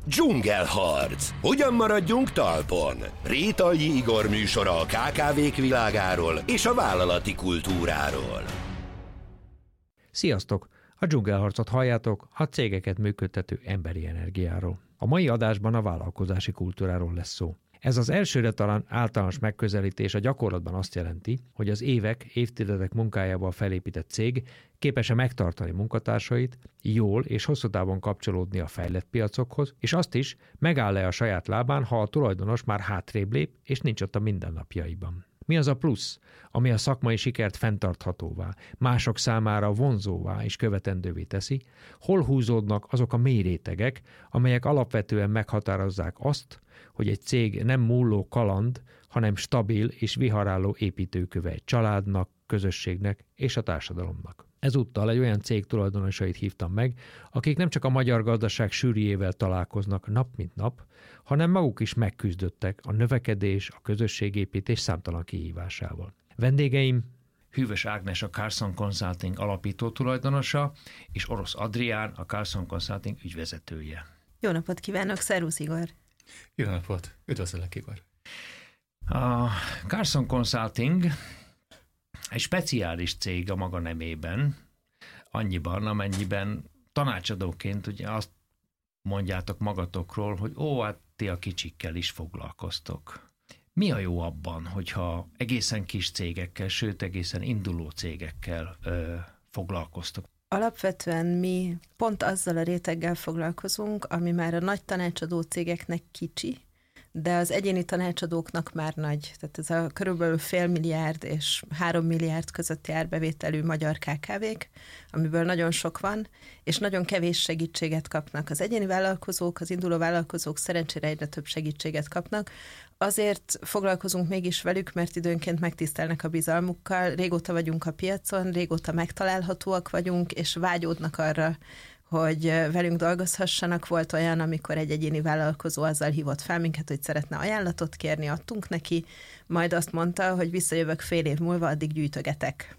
Dzsungelharc. Hogyan maradjunk talpon? Rétalji Igor műsora a KKV-k világáról és a vállalati kultúráról. Sziasztok! A Dzsungelharcot halljátok, a cégeket működtető emberi energiáról. A mai adásban a vállalkozási kultúráról lesz szó. Ez az elsőre talán általános megközelítés a gyakorlatban azt jelenti, hogy az évtizedek munkájával felépített cég képes-e megtartani munkatársait, jól és hosszú távon kapcsolódni a fejlett piacokhoz, és azt is, megáll-e a saját lábán, ha a tulajdonos már hátrébb lép, és nincs ott a mindennapjaiban. Mi az a plusz, ami a szakmai sikert fenntarthatóvá, mások számára vonzóvá és követendővé teszi? Hol húzódnak azok a mély rétegek, amelyek alapvetően meghatározzák azt, hogy egy cég nem múló kaland, hanem stabil és viharáló építőköve egy családnak, közösségnek és a társadalomnak. Ezúttal egy olyan cég tulajdonosait hívtam meg, akik nem csak a magyar gazdaság sűrűjével találkoznak nap mint nap, hanem maguk is megküzdöttek a növekedés, a közösségépítés számtalan kihívásával. Vendégeim Hűvös Ágnes, a Carlson Consulting alapító tulajdonosa, és Orosz Adrián, a Carlson Consulting ügyvezetője. Jó napot kívánok, szervusz Igor! Jó napot, üdvözöllek Igor! A Carlson Consulting egy speciális cég a maga nemében, annyiban, amennyiben tanácsadóként ugye azt mondjátok magatokról, hogy hát ti a kicsikkel is foglalkoztok. Mi a jó abban, hogyha egészen kis cégekkel, sőt egészen induló cégekkel foglalkoztok? Alapvetően mi pont azzal a réteggel foglalkozunk, ami már a nagy tanácsadó cégeknek kicsi, de az egyéni tanácsadóknak már nagy. Tehát ez a körülbelül 500 milliárd és 3 milliárd közötti árbevételű magyar KKV-k, amiből nagyon sok van, és nagyon kevés segítséget kapnak. Az egyéni vállalkozók, az induló vállalkozók szerencsére egyre több segítséget kapnak. Azért foglalkozunk mégis velük, mert időnként megtisztelnek a bizalmukkal, régóta vagyunk a piacon, régóta megtalálhatóak vagyunk, és vágyódnak arra, hogy velünk dolgozhassanak. Volt olyan, amikor egy egyéni vállalkozó azzal hívott fel minket, hogy szeretne ajánlatot kérni, adtunk neki, majd azt mondta, hogy visszajövök fél év múlva, addig gyűjtögetek.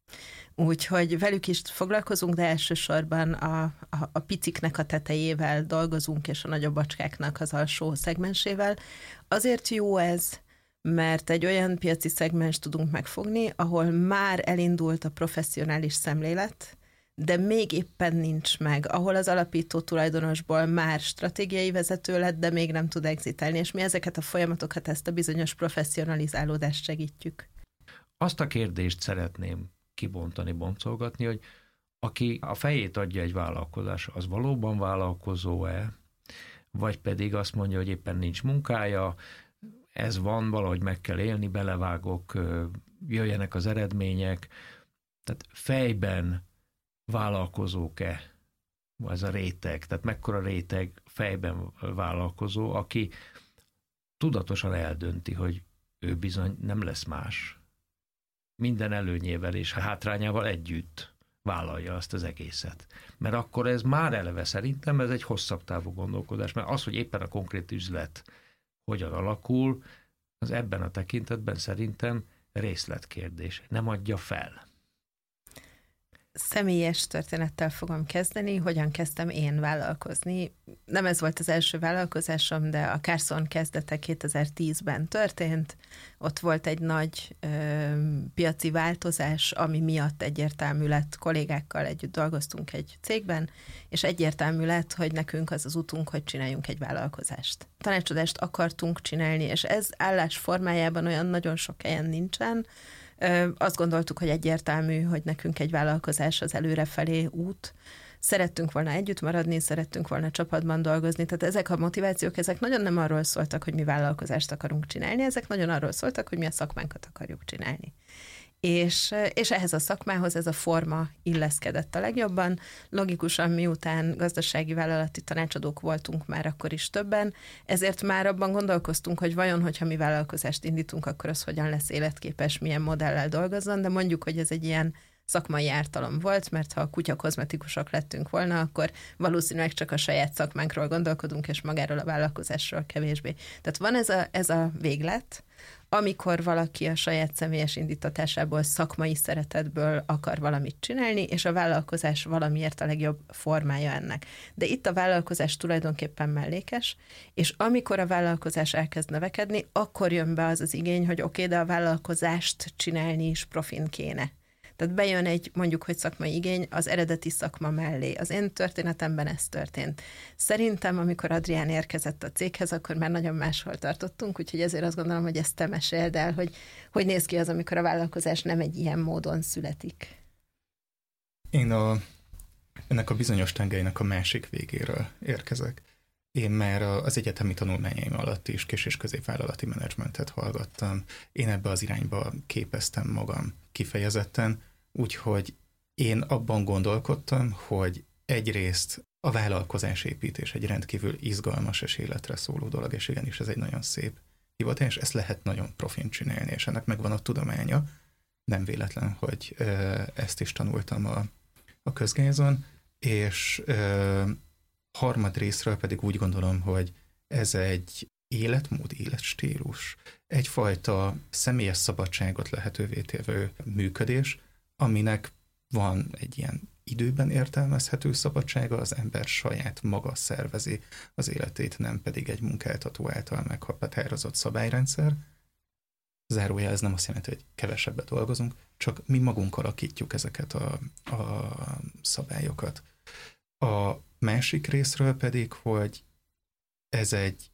Úgyhogy velük is foglalkozunk, de elsősorban a piciknek a tetejével dolgozunk, és a nagyobb bacskáknak az alsó szegmensével. Azért jó ez, mert egy olyan piaci szegmens tudunk megfogni, ahol már elindult a professzionális szemlélet, de még éppen nincs meg, ahol az alapító tulajdonosból már stratégiai vezető lett, de még nem tud exitelni, és mi ezeket a folyamatokat, ezt a bizonyos professzionalizálódást segítjük. Azt a kérdést szeretném kibontani, boncolgatni, hogy aki a fejét adja egy vállalkozásra, az valóban vállalkozó-e, vagy pedig azt mondja, hogy éppen nincs munkája, ez van, valahogy meg kell élni, belevágok, jöjjenek az eredmények, tehát fejben vállalkozók-e ez a réteg, tehát mekkora réteg fejben vállalkozó, aki tudatosan eldönti, hogy ő bizony nem lesz más. Minden előnyével és hátrányával együtt vállalja azt az egészet. Mert akkor ez már eleve szerintem ez egy hosszabb távú gondolkodás, mert az, hogy éppen a konkrét üzlet hogyan alakul, az ebben a tekintetben szerintem részletkérdés. Nem adja fel. Személyes történettel fogom kezdeni, hogyan kezdtem én vállalkozni. Nem ez volt az első vállalkozásom, de a Carlson kezdete 2010-ben történt. Ott volt egy nagy piaci változás, ami miatt egyértelmű lett, kollégákkal együtt dolgoztunk egy cégben, és egyértelmű lett, hogy nekünk az az utunk, hogy csináljunk egy vállalkozást. Tanácsadást akartunk csinálni, és ez állás formájában olyan nagyon sok helyen nincsen. Azt gondoltuk, hogy egyértelmű, hogy nekünk egy vállalkozás az előrefelé út. Szerettünk volna együtt maradni, szerettünk volna csapatban dolgozni, tehát ezek a motivációk, ezek nagyon nem arról szóltak, hogy mi vállalkozást akarunk csinálni, ezek nagyon arról szóltak, hogy mi a szakmánkat akarjuk csinálni. És ehhez a szakmához ez a forma illeszkedett a legjobban. Logikusan miután gazdasági vállalati tanácsadók voltunk már akkor is többen, ezért már abban gondolkoztunk, hogy vajon, hogyha mi vállalkozást indítunk, akkor az hogyan lesz életképes, milyen modellel dolgozzon, de mondjuk, hogy ez egy ilyen szakmai ártalom volt, mert ha kutyakozmetikusok lettünk volna, akkor valószínűleg csak a saját szakmánkról gondolkodunk, és magáról a vállalkozásról kevésbé. Tehát van ez a véglet, amikor valaki a saját személyes indítatásából, szakmai szeretetből akar valamit csinálni, és a vállalkozás valamiért a legjobb formája ennek. De itt a vállalkozás tulajdonképpen mellékes, és amikor a vállalkozás elkezd növekedni, akkor jön be az az igény, hogy oké, de a vállalkozást csinálni is profin kéne. Tehát bejön egy, mondjuk, hogy szakmai igény az eredeti szakma mellé. Az én történetemben ez történt. Szerintem, amikor Adrián érkezett a céghez, akkor már nagyon máshol tartottunk, úgyhogy ezért azt gondolom, hogy ezt te meséld el, hogy néz ki az, amikor a vállalkozás nem egy ilyen módon születik. Én ennek a bizonyos tengelynek a másik végéről érkezek. Én már az egyetemi tanulmányaim alatt is kis- és középvállalati menedzsmentet hallgattam. Én ebbe az irányba képeztem magam kifejezetten, úgyhogy én abban gondolkodtam, hogy egyrészt a vállalkozásépítés egy rendkívül izgalmas és életre szóló dolog, és igenis ez egy nagyon szép hivatás, ezt lehet nagyon profin csinálni, és ennek megvan a tudománya. Nem véletlen, hogy ezt is tanultam a közgázon, és harmadrészről pedig úgy gondolom, hogy ez egy életmód, életstílus, egyfajta személyes szabadságot lehetővé tévő működés, aminek van egy ilyen időben értelmezhető szabadsága, az ember saját maga szervezi az életét, nem pedig egy munkáltató által meghatározott szabályrendszer. Zárójel, ez nem azt jelenti, hogy kevesebbet dolgozunk, csak mi magunk alakítjuk ezeket a szabályokat. A másik részről pedig, hogy ez egy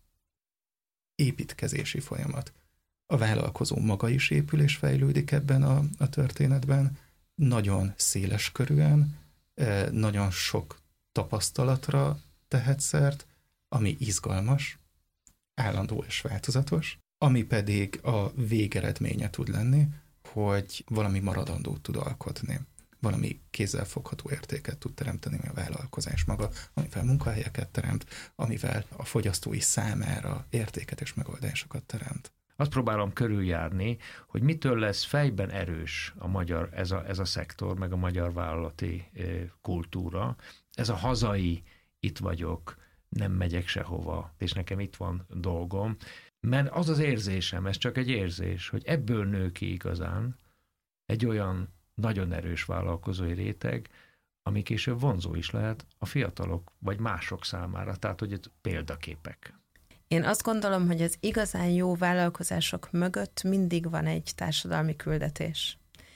építkezési folyamat. A vállalkozó maga is épül és fejlődik ebben a történetben, nagyon széles körűen, nagyon sok tapasztalatra tehet szert, ami izgalmas, állandó és változatos, ami pedig a végeredménye tud lenni, hogy valami maradandót tud alkotni, valami kézzelfogható értéket tud teremteni a vállalkozás maga, amivel munkahelyeket teremt, amivel a fogyasztói számára értéket és megoldásokat teremt. Azt próbálom körüljárni, hogy mitől lesz fejben erős a magyar, ez a szektor, meg a magyar vállalati kultúra. Ez a hazai, itt vagyok, nem megyek sehova, és nekem itt van dolgom. Mert az az érzésem, ez csak egy érzés, hogy ebből nő ki igazán egy olyan nagyon erős vállalkozói réteg, ami később vonzó is lehet a fiatalok vagy mások számára, tehát hogy itt példaképek. Én azt gondolom, hogy az igazán jó vállalkozások mögött mindig van egy társadalmi küldetés.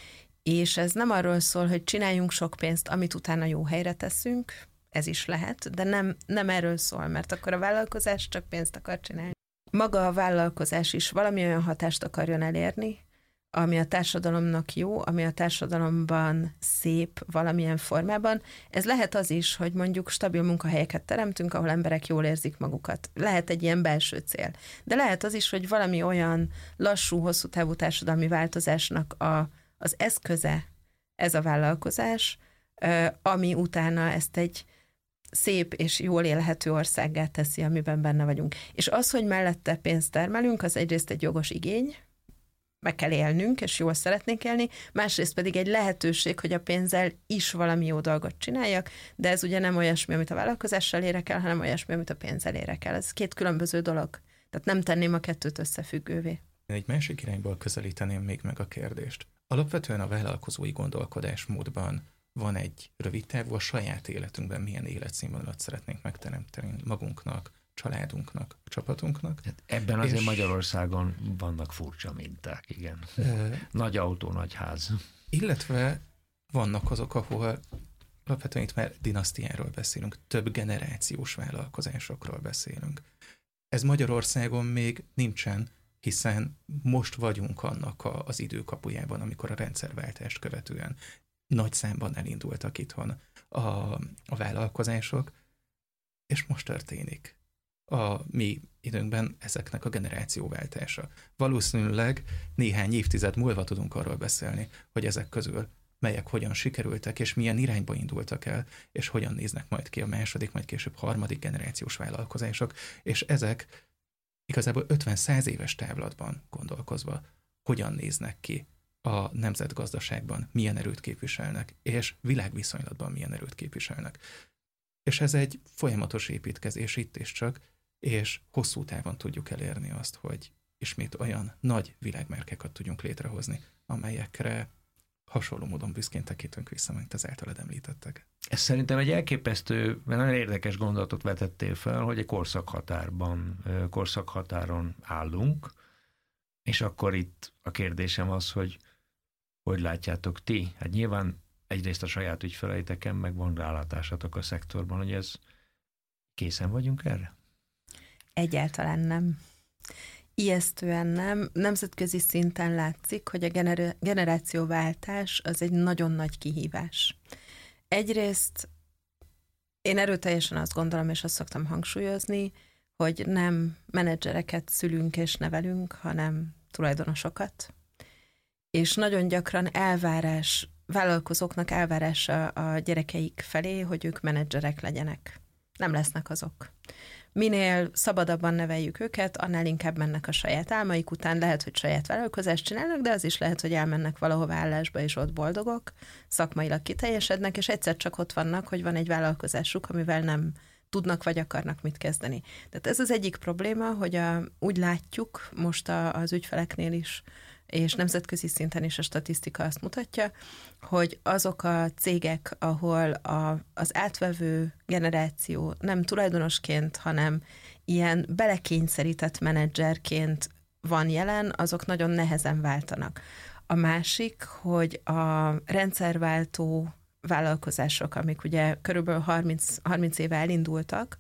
És ez nem arról szól, hogy csináljunk sok pénzt, amit utána jó helyre teszünk, ez is lehet, de nem erről szól, mert akkor a vállalkozás csak pénzt akar csinálni. Maga a vállalkozás is valami olyan hatást akarjon elérni, ami a társadalomnak jó, ami a társadalomban szép valamilyen formában. Ez lehet az is, hogy mondjuk stabil munkahelyeket teremtünk, ahol emberek jól érzik magukat. Lehet egy ilyen belső cél. De lehet az is, hogy valami olyan lassú, hosszú távú társadalmi változásnak az eszköze ez a vállalkozás, ami utána ezt egy szép és jól élhető országgá teszi, amiben benne vagyunk. És az, hogy mellette pénzt termelünk, az egyrészt egy jogos igény, meg kell élnünk, és jól szeretnénk élni, másrészt pedig egy lehetőség, hogy a pénzzel is valami jó dolgot csináljak, de ez ugye nem olyasmi, amit a vállalkozással érek el, hanem olyasmi, amit a pénzzel érek el. Ez két különböző dolog. Tehát nem tenném a kettőt összefüggővé. Egy másik irányból közelíteném még meg a kérdést. Alapvetően a vállalkozói gondolkodásmódban van egy rövid távú, a saját életünkben milyen életszínvonalat szeretnénk megteremteni magunknak, családunknak, csapatunknak. Hát ebben azért Magyarországon vannak furcsa minták, igen. Nagy autó, nagy ház. Illetve vannak azok, ahol alapvetően itt már dinasztiáról beszélünk, több generációs vállalkozásokról beszélünk. Ez Magyarországon még nincsen, hiszen most vagyunk annak az időkapujában, amikor a rendszerváltást követően nagy számban elindultak itthon a vállalkozások, és most történik a mi időnkben ezeknek a generációváltása. Valószínűleg néhány évtized múlva tudunk arról beszélni, hogy ezek közül melyek hogyan sikerültek, és milyen irányba indultak el, és hogyan néznek majd ki a második, majd később harmadik generációs vállalkozások, és ezek igazából 50-100 éves távlatban gondolkozva hogyan néznek ki a nemzetgazdaságban milyen erőt képviselnek, és világviszonylatban milyen erőt képviselnek. És ez egy folyamatos építkezés itt és csak, és hosszú távon tudjuk elérni azt, hogy ismét olyan nagy világmárkákat tudjunk létrehozni, amelyekre hasonló módon büszkén tekintünk vissza, mint az általad említettek. Ez szerintem egy elképesztő, mert nagyon érdekes gondolatot vetettél fel, hogy egy korszakhatáron állunk, és akkor itt a kérdésem az, hogy látjátok ti? Hát nyilván egyrészt a saját ügyfeleiteken, meg van rálátásatok a szektorban, hogy ez készen vagyunk erre? Egyáltalán nem. Ijesztően nem. Nemzetközi szinten látszik, hogy a generációváltás az egy nagyon nagy kihívás. Egyrészt én erőteljesen azt gondolom, és azt szoktam hangsúlyozni, hogy nem menedzsereket szülünk és nevelünk, hanem tulajdonosokat. És nagyon gyakran vállalkozóknak elvárása a gyerekeik felé, hogy ők menedzserek legyenek. Nem lesznek azok. Minél szabadabban neveljük őket, annál inkább mennek a saját álmaik után. Lehet, hogy saját vállalkozást csinálnak, de az is lehet, hogy elmennek valahova állásba, és ott boldogok, szakmailag kiteljesednek, és egyszer csak ott vannak, hogy van egy vállalkozásuk, amivel nem tudnak vagy akarnak mit kezdeni. Tehát ez az egyik probléma, hogy úgy látjuk most az ügyfeleknél is, és nemzetközi szinten is a statisztika azt mutatja, hogy azok a cégek, ahol az átvevő generáció nem tulajdonosként, hanem ilyen belekényszerített menedzserként van jelen, azok nagyon nehezen váltanak. A másik, hogy a rendszerváltó vállalkozások, amik ugye körülbelül 30 éve elindultak,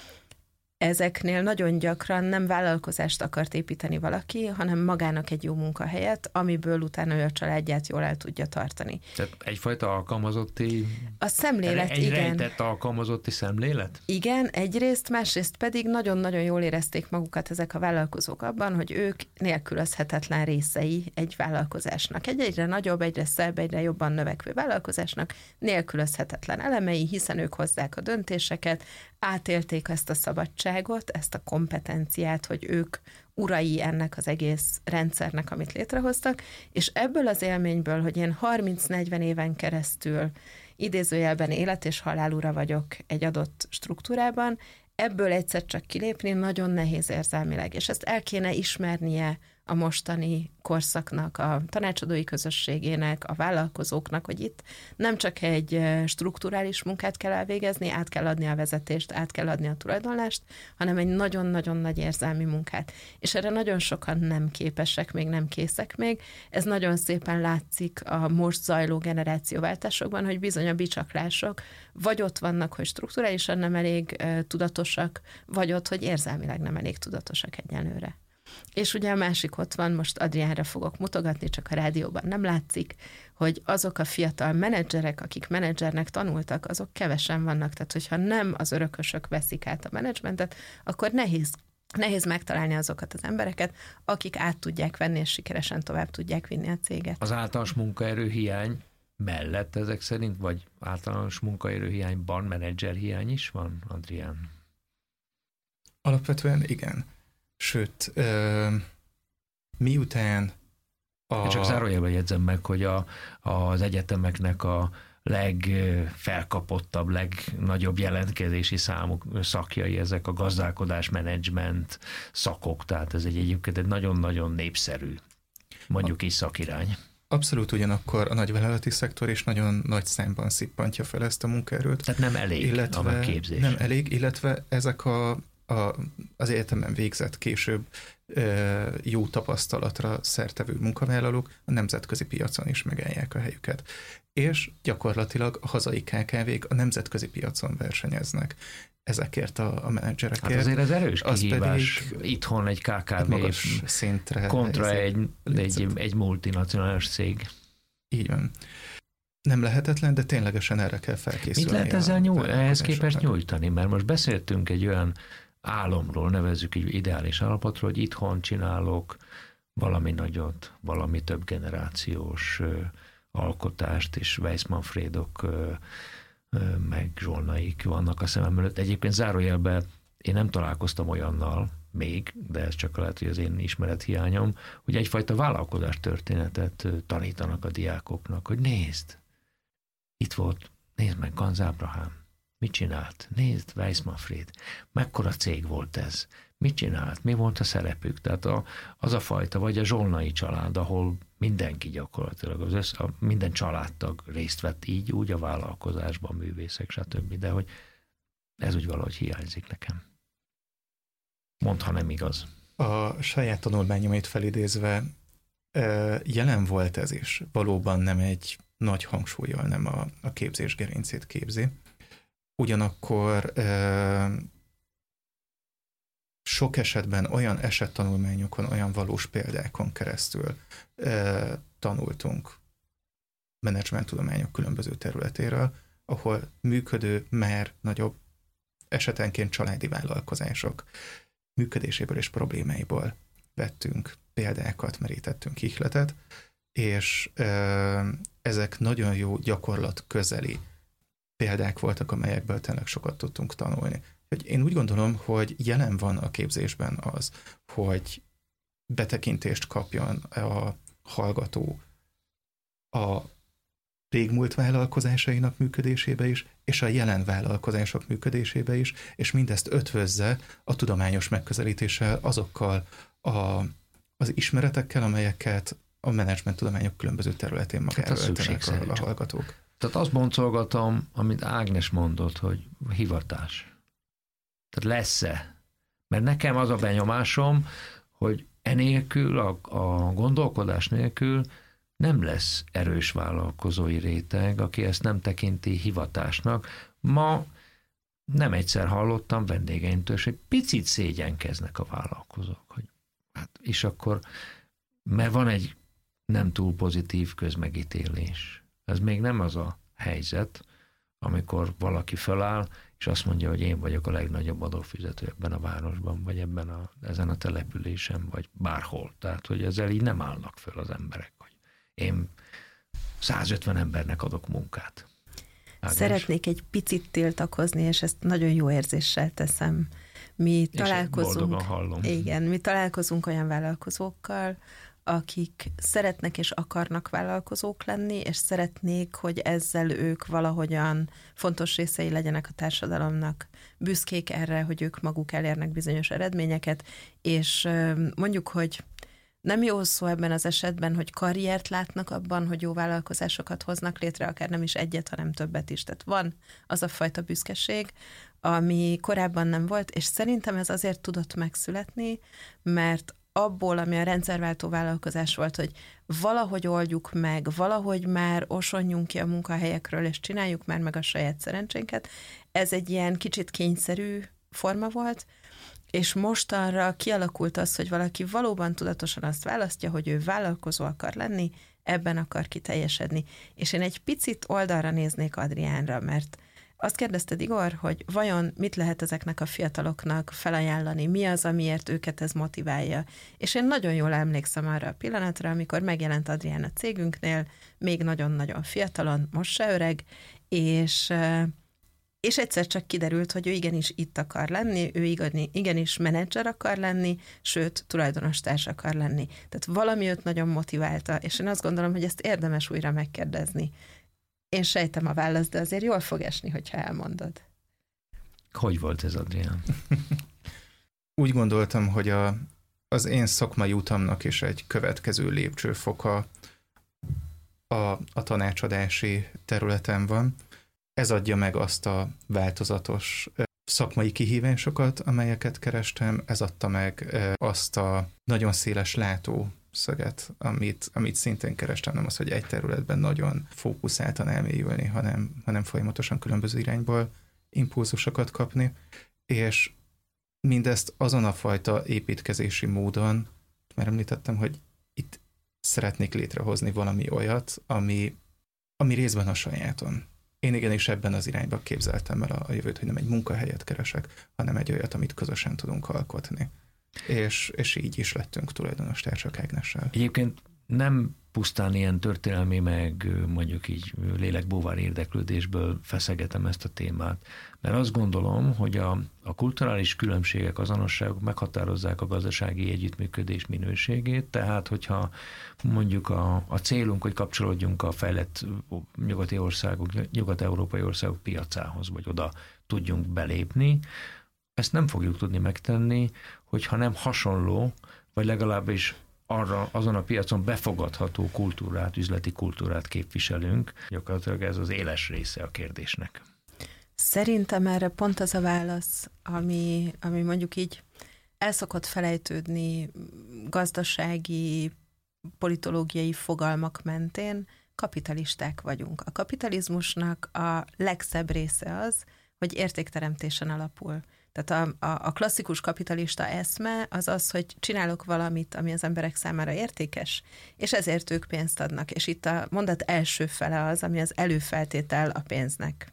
ezeknél nagyon gyakran nem vállalkozást akart építeni valaki, hanem magának egy jó munkahelyet, amiből utána ő a családját jól el tudja tartani. Tehát egyfajta alkalmazotti... A szemlélet, igen. Rejtett alkalmazotti szemlélet? Igen, egyrészt, másrészt pedig nagyon-nagyon jól érezték magukat ezek a vállalkozók abban, hogy ők nélkülözhetetlen részei egy vállalkozásnak. Egy egyre nagyobb, egyre szebb, egyre jobban növekvő vállalkozásnak nélkülözhetetlen elemei, hiszen ők hozzák a döntéseket, átélték ezt a szabadságot, ezt a kompetenciát, hogy ők urai ennek az egész rendszernek, amit létrehoztak, és ebből az élményből, hogy én 30-40 éven keresztül idézőjelben élet és halál ura vagyok egy adott struktúrában, ebből egyszer csak kilépni nagyon nehéz érzelmileg, és ezt el kéne ismernie a mostani korszaknak, a tanácsadói közösségének, a vállalkozóknak, hogy itt nem csak egy strukturális munkát kell elvégezni, át kell adni a vezetést, át kell adni a tulajdonlást, hanem egy nagyon-nagyon nagy érzelmi munkát. És erre nagyon sokan nem képesek, még nem készek még. Ez nagyon szépen látszik a most zajló generációváltásokban, hogy bizony a bicsaklások vagy ott vannak, hogy strukturálisan nem elég tudatosak, vagy ott, hogy érzelmileg nem elég tudatosak egyenlőre. És ugye a másik ott van, most Adriánra fogok mutogatni, csak a rádióban nem látszik, hogy azok a fiatal menedzserek, akik menedzsernek tanultak, azok kevesen vannak. Tehát, hogyha nem az örökösök veszik át a menedzsmentet, akkor nehéz megtalálni azokat az embereket, akik át tudják venni, és sikeresen tovább tudják vinni a céget. Az általános munkaerőhiány mellett ezek szerint, vagy általános munkaerőhiányban menedzserhiány is van, Adrián? Alapvetően igen. Sőt, miután Csak zárójelben jegyzem meg, hogy az egyetemeknek a legfelkapottabb, legnagyobb jelentkezési számú szakjai ezek a gazdálkodás, menedzsment szakok, tehát ez egyébként egy nagyon-nagyon népszerű, mondjuk így szakirány. Abszolút, ugyanakkor a nagyvállalati szektor is nagyon nagy számban szippantja fel ezt a munkaerőt. Tehát nem elég a megképzés. Nem elég, illetve ezek az egyetemen végzett később jó tapasztalatra szertevő munkavállalók a nemzetközi piacon is megállják a helyüket. És gyakorlatilag a hazai KKV-k a nemzetközi piacon versenyeznek ezekért a menedzserekért. Hát azért ez erős kihívás itthon egy KKV szintre kontra egy multinacionális cég. Így van. Nem lehetetlen, de ténylegesen erre kell felkészülni. Mit lehet ehhez képest nyújtani? Mert most beszéltünk egy olyan álomról, nevezzük egy ideális állapotról, hogy itthon csinálok valami nagyot, valami több generációs alkotást, és Weiss-Manfredok meg Zsolnaik vannak a szemem előtt. Egyébként zárójelben én nem találkoztam olyannal, még, de ez csak lehet, hogy az én ismerethiányom, hogy egyfajta vállalkozás történetet tanítanak a diákoknak, hogy nézd, itt volt, nézd meg Ganz Ábrahám, mit csinált? Nézd, Weiss Manfred, mekkora cég volt ez? Mit csinált? Mi volt a szerepük? Tehát az a fajta, vagy a Zsolnai család, ahol mindenki gyakorlatilag, minden családtag részt vett így, úgy a vállalkozásban, művészek, stb. De hogy ez úgy valahogy hiányzik nekem. Mondd, ha nem igaz. A saját tanulmányomait felidézve jelen volt ez is. Valóban nem egy nagy hangsúllyal nem a képzés gerincét képzi. Ugyanakkor sok esetben olyan esettanulmányokon, olyan valós példákon keresztül tanultunk menedzsmenttudományok különböző területéről, ahol működő, már nagyobb, esetenként családi vállalkozások működéséből és problémáiból vettünk példákat, merítettünk ihletet, és ezek nagyon jó gyakorlat közeli példák voltak, amelyekből tényleg sokat tudtunk tanulni. Én úgy gondolom, hogy jelen van a képzésben az, hogy betekintést kapjon a hallgató a régmúlt vállalkozásainak működésébe is, és a jelen vállalkozások működésébe is, és mindezt ötvözze a tudományos megközelítéssel, azokkal az ismeretekkel, amelyeket a menedzsmenttudományok különböző területén magára öltenek a hallgatók. Tehát azt boncolgatom, amit Ágnes mondott, hogy hivatás. Tehát lesz-e? Mert nekem az a benyomásom, hogy enélkül, a gondolkodás nélkül nem lesz erős vállalkozói réteg, aki ezt nem tekinti hivatásnak. Ma nem egyszer hallottam vendégeimtől, hogy picit szégyenkeznek a vállalkozók. Hogy, hát, és akkor, mert van egy nem túl pozitív közmegítélés. Ez még nem az a helyzet, amikor valaki föláll, és azt mondja, hogy én vagyok a legnagyobb adófizető ebben a városban, vagy ezen a településen, vagy bárhol. Tehát, hogy ezzel így nem állnak föl az emberek, hogy én 150 embernek adok munkát. Ágnes? Szeretnék egy picit tiltakozni, és ezt nagyon jó érzéssel teszem. Mi találkozunk olyan vállalkozókkal, akik szeretnek és akarnak vállalkozók lenni, és szeretnék, hogy ezzel ők valahogyan fontos részei legyenek a társadalomnak. Büszkék erre, hogy ők maguk elérnek bizonyos eredményeket, és mondjuk, hogy nem jó szó ebben az esetben, hogy karriert látnak abban, hogy jó vállalkozásokat hoznak létre, akár nem is egyet, hanem többet is. Tehát van az a fajta büszkeség, ami korábban nem volt, és szerintem ez azért tudott megszületni, mert abból, ami a rendszerváltó vállalkozás volt, hogy valahogy oldjuk meg, valahogy már osonjunk ki a munkahelyekről, és csináljuk már meg a saját szerencsénket, ez egy ilyen kicsit kényszerű forma volt, és mostanra kialakult az, hogy valaki valóban tudatosan azt választja, hogy ő vállalkozó akar lenni, ebben akar kiteljesedni. És én egy picit oldalra néznék Adriánra, mert azt kérdezted, Igor, hogy vajon mit lehet ezeknek a fiataloknak felajánlani, mi az, amiért őket ez motiválja. És én nagyon jól emlékszem arra a pillanatra, amikor megjelent Adrián a cégünknél, még nagyon-nagyon fiatalon, most se öreg, és egyszer csak kiderült, hogy ő igenis itt akar lenni, ő igenis menedzser akar lenni, sőt, tulajdonostárs akar lenni. Tehát valami őt nagyon motiválta, és én azt gondolom, hogy ezt érdemes újra megkérdezni. Én sejtem a választ, de azért jól fog esni, hogyha elmondod. Hogy volt ez, Adrián? Úgy gondoltam, hogy az én szakmai utamnak is egy következő lépcsőfoka a tanácsadási területen van. Ez adja meg azt a változatos szakmai kihívásokat, amelyeket kerestem, ez adta meg azt a nagyon széles látószöget, amit szintén kerestem, nem az, hogy egy területben nagyon fókuszáltan elmélyülni, hanem folyamatosan különböző irányból impulzusokat kapni, és mindezt azon a fajta építkezési módon, már említettem, hogy itt szeretnék létrehozni valami olyat, ami részben a sajátom. Én igenis ebben az irányba képzeltem el a jövőt, hogy nem egy munkahelyet keresek, hanem egy olyat, amit közösen tudunk alkotni. És így is lettünk tulajdonos társak Ágnessel. Egyébként nem pusztán ilyen történelmi, meg mondjuk így lélekbúvár érdeklődésből feszegetem ezt a témát. Mert azt gondolom, hogy a kulturális különbségek, azonosságok meghatározzák a gazdasági együttműködés minőségét, tehát hogyha mondjuk a célunk, hogy kapcsolódjunk a fejlett nyugati országok, nyugat-európai országok piacához, vagy oda tudjunk belépni, ezt nem fogjuk tudni megtenni, hogyha nem hasonló, vagy legalábbis azon a piacon befogadható kultúrát, üzleti kultúrát képviselünk. Gyakorlatilag ez az éles része a kérdésnek. Szerintem erre pont az a válasz, ami mondjuk így el szokott felejtődni gazdasági, politológiai fogalmak mentén, kapitalisták vagyunk. A kapitalizmusnak a legszebb része az, hogy értékteremtésen alapul. Tehát a klasszikus kapitalista eszme az az, hogy csinálok valamit, ami az emberek számára értékes, és ezért ők pénzt adnak. És itt a mondat első fele az, ami az előfeltétel a pénznek.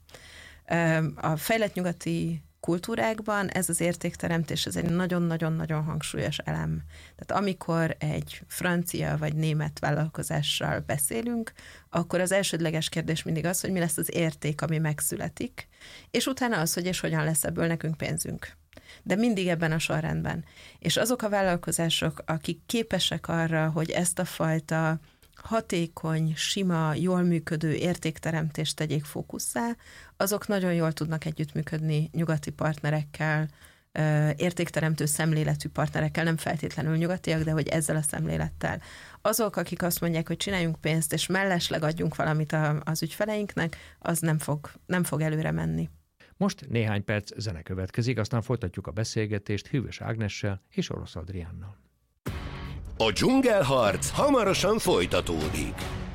A fejlett nyugati kultúrákban ez az értékteremtés, ez egy nagyon-nagyon-nagyon hangsúlyos elem. Tehát amikor egy francia vagy német vállalkozással beszélünk, akkor az elsődleges kérdés mindig az, hogy mi lesz az érték, ami megszületik, és utána az, hogy és hogyan lesz ebből nekünk pénzünk. De mindig ebben a sorrendben. És azok a vállalkozások, akik képesek arra, hogy ezt a fajta hatékony, sima, jól működő értékteremtést tegyék fókusszá, azok nagyon jól tudnak együttműködni nyugati partnerekkel, értékteremtő szemléletű partnerekkel, nem feltétlenül nyugatiak, de hogy ezzel a szemlélettel. Azok, akik azt mondják, hogy csináljunk pénzt, és mellesleg adjunk valamit az ügyfeleinknek, az nem fog előre menni. Most néhány perc zene következik, aztán folytatjuk a beszélgetést Hűvös Ágnessel és Orosz Adriánnal. A dzsungelharc hamarosan folytatódik.